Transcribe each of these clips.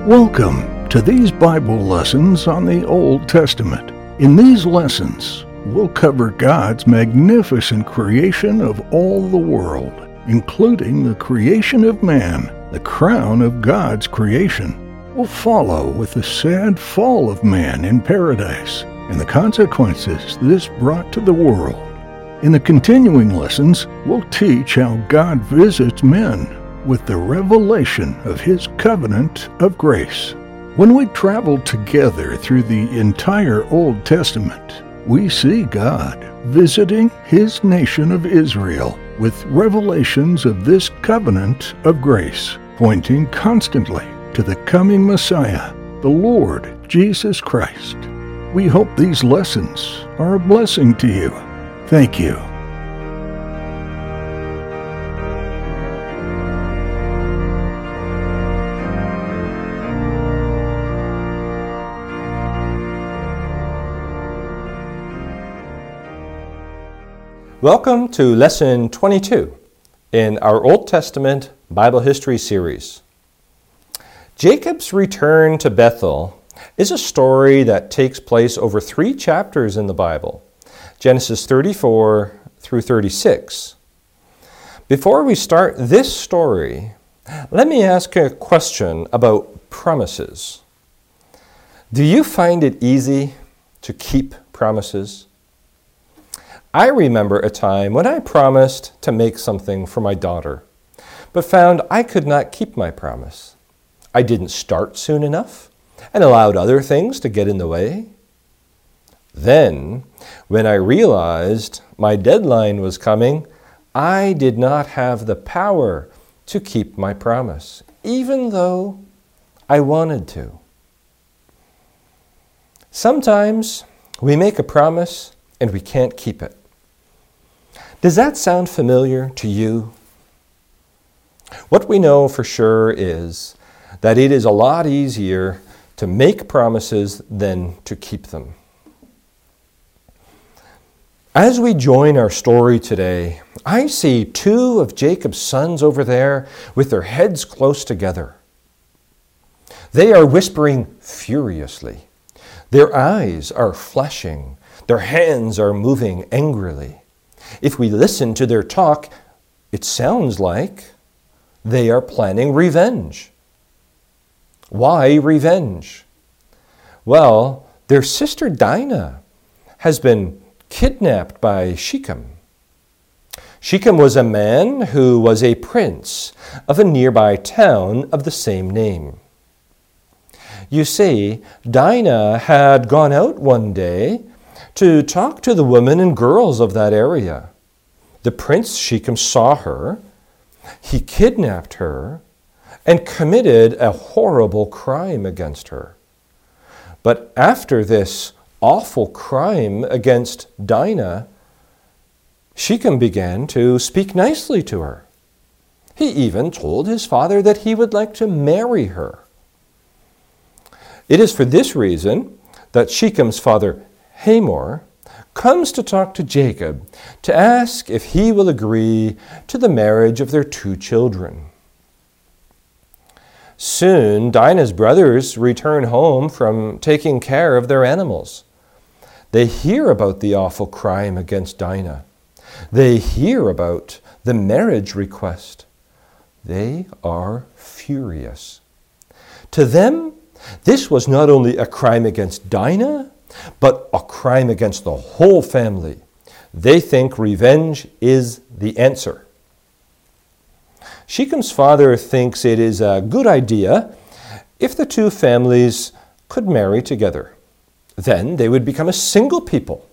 Welcome to these Bible lessons on the Old Testament. In these lessons, we'll cover God's magnificent creation of all the world, including the creation of man, the crown of God's creation. We'll follow with the sad fall of man in paradise and the consequences this brought to the world. In the continuing lessons, we'll teach how God visits men with the revelation of His covenant of grace. When we travel together through the entire Old Testament, we see God visiting His nation of Israel with revelations of this covenant of grace, pointing constantly to the coming Messiah, the Lord Jesus Christ. We hope these lessons are a blessing to you. Thank you. Welcome to Lesson 22 in our Old Testament Bible History series. Jacob's return to Bethel is a story that takes place over 3 chapters in the Bible, Genesis 34 through 36. Before we start this story, let me ask a question about promises. Do you find it easy to keep promises? I remember a time when I promised to make something for my daughter, but found I could not keep my promise. I didn't start soon enough and allowed other things to get in the way. Then, when I realized my deadline was coming, I did not have the power to keep my promise, even though I wanted to. Sometimes we make a promise and we can't keep it. Does that sound familiar to you? What we know for sure is that it is a lot easier to make promises than to keep them. As we join our story today, I see 2 of Jacob's sons over there with their heads close together. They are whispering furiously. Their eyes are flashing. Their hands are moving angrily. If we listen to their talk, it sounds like they are planning revenge. Why revenge? Well, their sister Dinah has been kidnapped by Shechem. Shechem was a man who was a prince of a nearby town of the same name. You see, Dinah had gone out one day to talk to the women and girls of that area. The prince Shechem saw her, he kidnapped her, and committed a horrible crime against her. But after this awful crime against Dinah, Shechem began to speak nicely to her. He even told his father that he would like to marry her. It is for this reason that Shechem's father Hamor comes to talk to Jacob to ask if he will agree to the marriage of their 2 children. Soon, Dinah's brothers return home from taking care of their animals. They hear about the awful crime against Dinah. They hear about the marriage request. They are furious. To them, this was not only a crime against Dinah, but a crime against the whole family. They think revenge is the answer. Shechem's father thinks it is a good idea if the 2 families could marry together. Then they would become a single people.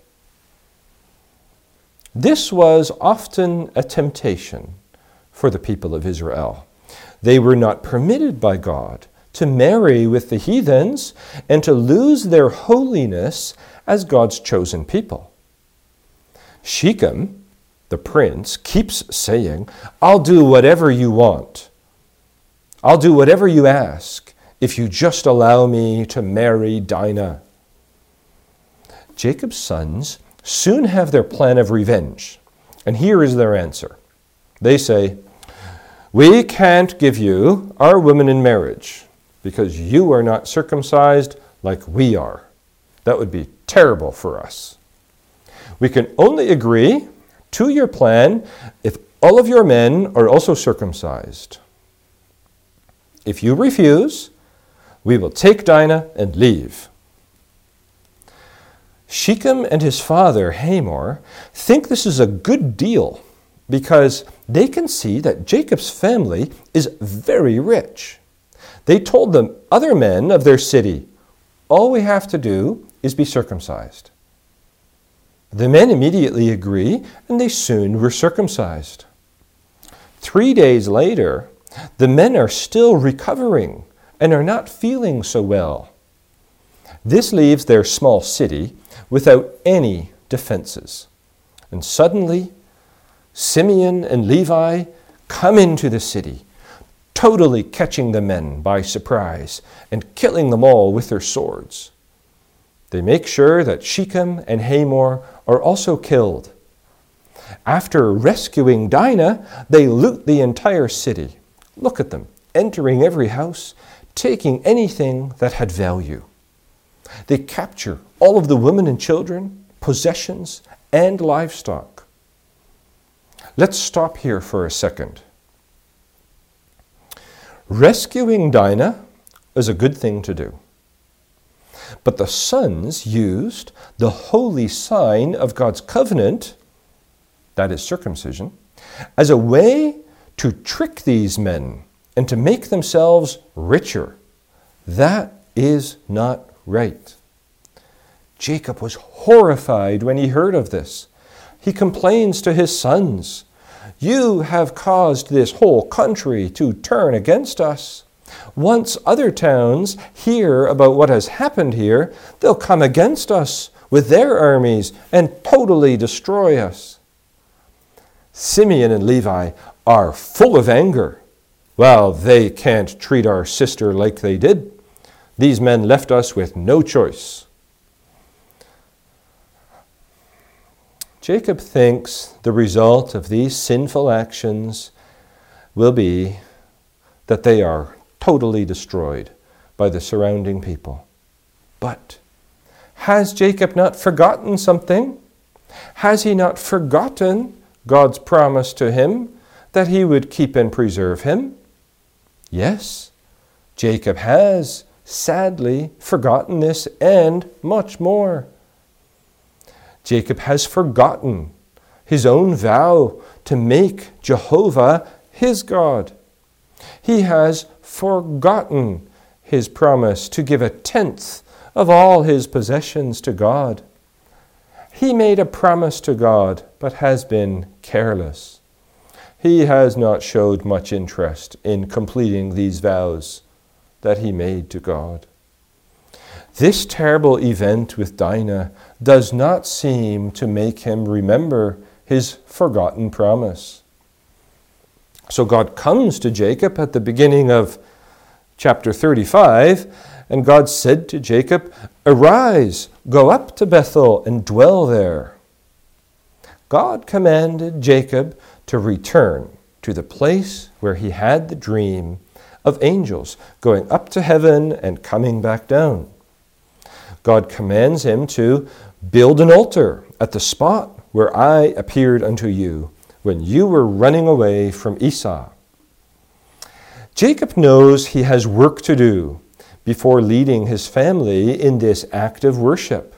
This was often a temptation for the people of Israel. They were not permitted by God to marry with the heathens and to lose their holiness as God's chosen people. Shechem, the prince, keeps saying, "I'll do whatever you want. I'll do whatever you ask if you just allow me to marry Dinah." Jacob's sons soon have their plan of revenge, and here is their answer. They say, "We can't give you our women in marriage. because you are not circumcised like we are. That would be terrible for us. We can only agree to your plan if all of your men are also circumcised. If you refuse, we will take Dinah and leave. Shechem and his father, Hamor, think this is a good deal because they can see that Jacob's family is very rich. They told the other men of their city, all we have to do is be circumcised. The men immediately agree, and they soon were circumcised. 3 days later, the men are still recovering and are not feeling so well. This leaves their small city without any defenses. And suddenly, Simeon and Levi come into the city, totally catching the men by surprise and killing them all with their swords. They make sure that Shechem and Hamor are also killed. After rescuing Dinah, they loot the entire city. Look at them, entering every house, taking anything that had value. They capture all of the women and children, possessions, and livestock. Let's stop here for a second. Rescuing Dinah is a good thing to do. But the sons used the holy sign of God's covenant, that is circumcision, as a way to trick these men and to make themselves richer. That is not right. Jacob was horrified when he heard of this. He complains to his sons, "You have caused this whole country to turn against us. Once other towns hear about what has happened here, they'll come against us with their armies and totally destroy us." Simeon and Levi are full of anger. Well, they can't treat our sister like they did. These men left us with no choice. Jacob thinks the result of these sinful actions will be that they are totally destroyed by the surrounding people. But has Jacob not forgotten something? Has he not forgotten God's promise to him that he would keep and preserve him? Yes, Jacob has sadly forgotten this and much more. Jacob has forgotten his own vow to make Jehovah his God. He has forgotten his promise to give 1/10 of all his possessions to God. He made a promise to God, but has been careless. He has not showed much interest in completing these vows that he made to God. This terrible event with Dinah does not seem to make him remember his forgotten promise. So God comes to Jacob at the beginning of chapter 35, and God said to Jacob, "Arise, go up to Bethel and dwell there." God commanded Jacob to return to the place where he had the dream of angels going up to heaven and coming back down. God commands him to build an altar at the spot where I appeared unto you when you were running away from Esau. Jacob knows he has work to do before leading his family in this act of worship.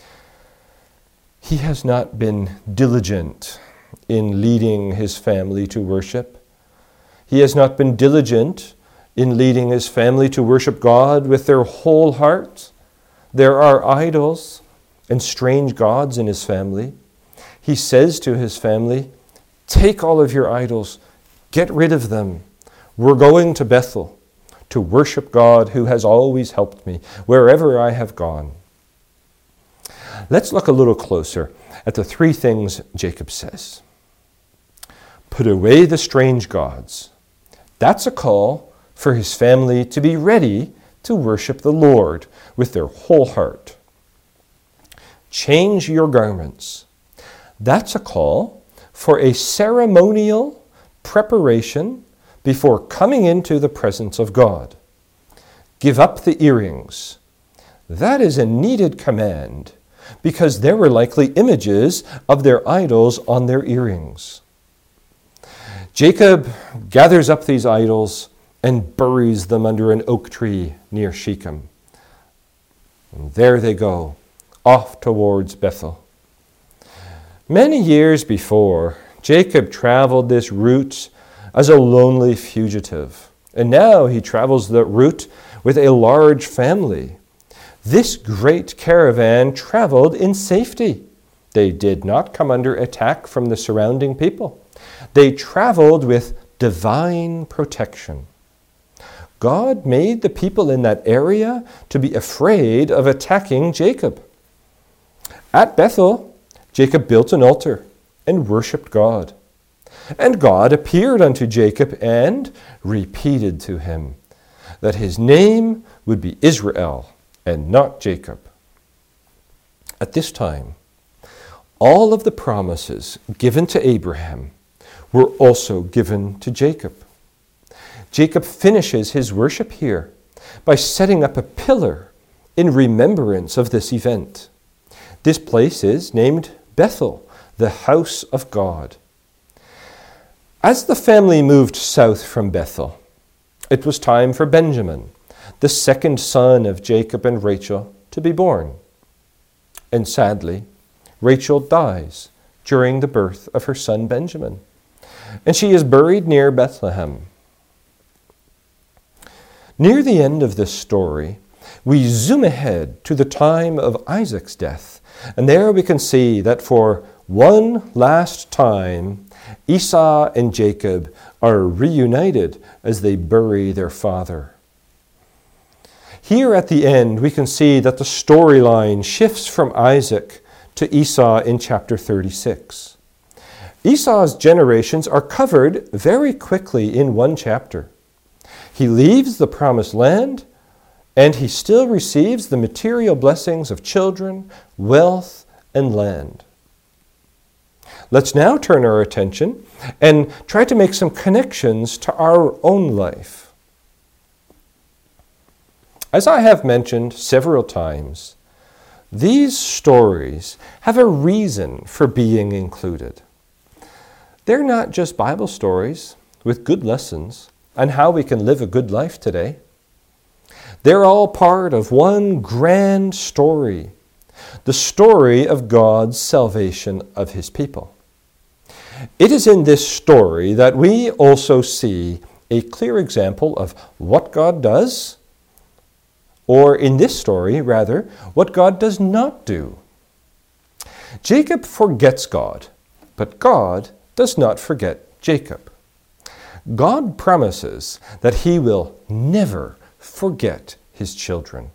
He has not been diligent in leading his family to worship. He has not been diligent in leading his family to worship God with their whole heart. There are idols and strange gods in his family. He says to his family, "Take all of your idols, get rid of them. We're going to Bethel to worship God who has always helped me wherever I have gone." Let's look a little closer at the 3 things Jacob says. Put away the strange gods. That's a call for his family to be ready to worship the Lord with their whole heart. Change your garments. That's a call for a ceremonial preparation before coming into the presence of God. give up the earrings. That is a needed command because there were likely images of their idols on their earrings. Jacob gathers up these idols and buries them under an oak tree near Shechem. And there they go, off towards Bethel. Many years before, Jacob traveled this route as a lonely fugitive, and now he travels that route with a large family. This great caravan traveled in safety. They did not come under attack from the surrounding people. They traveled with divine protection. God made the people in that area to be afraid of attacking Jacob. At Bethel, Jacob built an altar and worshipped God. And God appeared unto Jacob and repeated to him that his name would be Israel and not Jacob. At this time, all of the promises given to Abraham were also given to Jacob. Jacob finishes his worship here by setting up a pillar in remembrance of this event. This place is named Bethel, the house of God. As the family moved south from Bethel, it was time for Benjamin, the second son of Jacob and Rachel, to be born. And sadly, Rachel dies during the birth of her son Benjamin, and she is buried near Bethlehem. Near the end of this story, we zoom ahead to the time of Isaac's death, and there we can see that for one last time, Esau and Jacob are reunited as they bury their father. Here at the end, we can see that the storyline shifts from Isaac to Esau in chapter 36. Esau's generations are covered very quickly in one chapter. He leaves the promised land, and he still receives the material blessings of children, wealth, and land. Let's now turn our attention and try to make some connections to our own life. As I have mentioned several times, these stories have a reason for being included. They're not just Bible stories with good lessons on how we can live a good life today. They're all part of one grand story, the story of God's salvation of his people. It is in this story that we also see a clear example of what God does, or in this story, rather, what God does not do. Jacob forgets God, but God does not forget Jacob. God promises that he will never forget his children.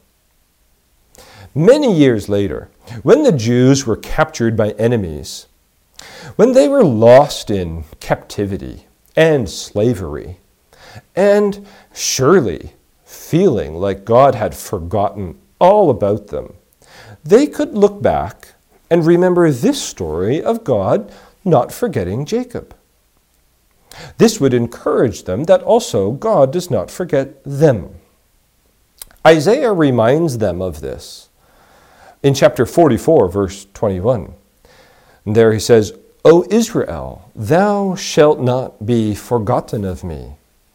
Many years later, when the Jews were captured by enemies, when they were lost in captivity and slavery, and surely feeling like God had forgotten all about them, they could look back and remember this story of God not forgetting Jacob. This would encourage them that also God does not forget them. Isaiah reminds them of this in chapter 44, verse 21. And there he says, O Israel, thou shalt not be forgotten of me.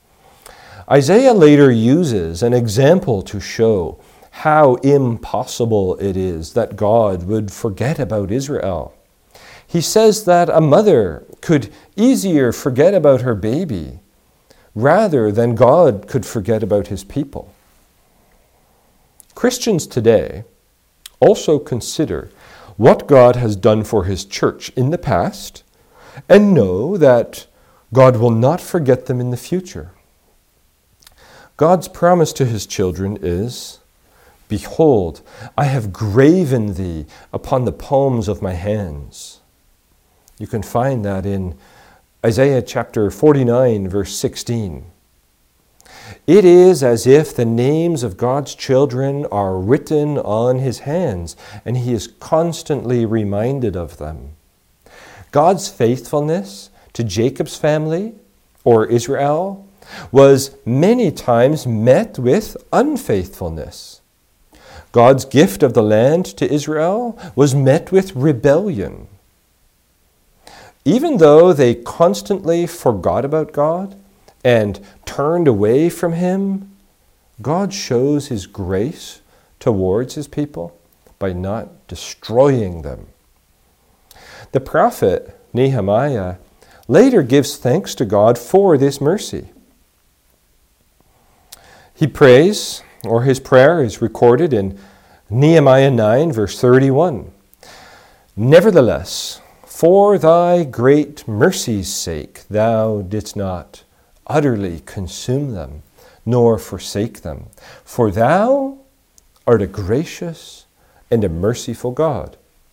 Isaiah later uses an example to show how impossible it is that God would forget about Israel. He says that a mother could easier forget about her baby rather than God could forget about his people. Christians today also consider what God has done for his church in the past and know that God will not forget them in the future. God's promise to his children is, Behold, I have graven thee upon the palms of my hands. You can find that in Isaiah chapter 49, verse 16. It is as if the names of God's children are written on his hands, and he is constantly reminded of them. God's faithfulness to Jacob's family, or Israel, was many times met with unfaithfulness. God's gift of the land to Israel was met with rebellion. Even though they constantly forgot about God and turned away from Him, God shows His grace towards His people by not destroying them. The prophet Nehemiah later gives thanks to God for this mercy. He prays, or his prayer is recorded in Nehemiah 9, verse 31. Nevertheless, for thy great mercy's sake, thou didst not utterly consume them, nor forsake them. For thou art a gracious and a merciful God.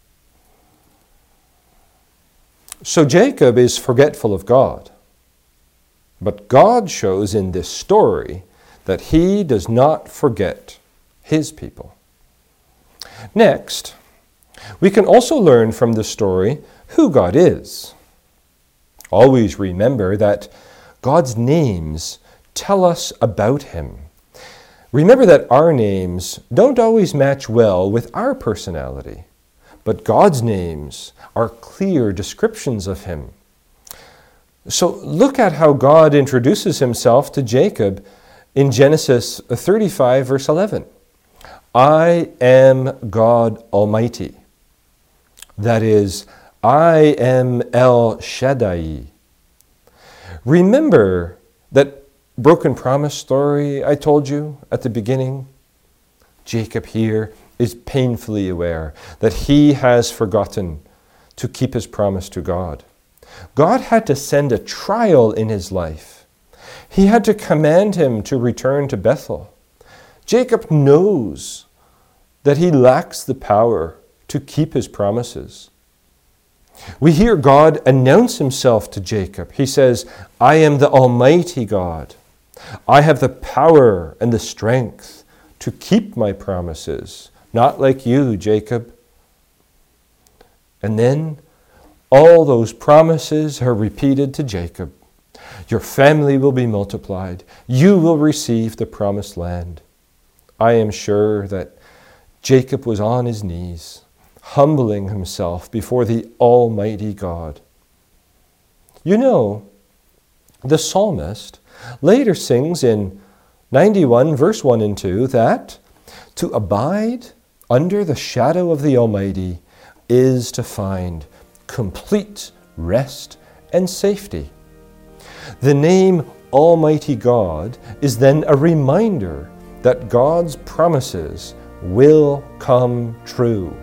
So Jacob is forgetful of God. But God shows in this story that He does not forget His people. Next, we can also learn from the story who God is. Always remember that God's names tell us about Him. Remember that our names don't always match well with our personality, but God's names are clear descriptions of Him. So look at how God introduces Himself to Jacob in Genesis 35, verse 11. I am God Almighty. That is, I am El Shaddai. Remember that broken promise story I told you at the beginning? Jacob here is painfully aware that he has forgotten to keep his promise to God. God had to send a trial in his life. He had to command him to return to Bethel. Jacob knows that he lacks the power to keep his promises. We hear God announce Himself to Jacob. He says, I am the Almighty God. I have the power and the strength to keep my promises, not like you, Jacob. And then all those promises are repeated to Jacob. Your family will be multiplied. You will receive the promised land. I am sure that Jacob was on his knees, humbling himself before the Almighty God. You know, the psalmist later sings in 91, verse 1 and 2, that to abide under the shadow of the Almighty is to find complete rest and safety. The name Almighty God is then a reminder that God's promises will come true.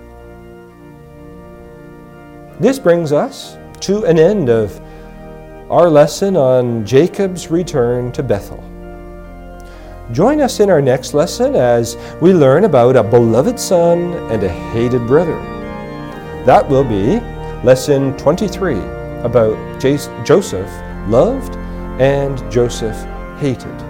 This brings us to an end of our lesson on Jacob's return to Bethel. Join us in our next lesson as we learn about a beloved son and a hated brother. That will be lesson 23 about Joseph loved and Joseph hated.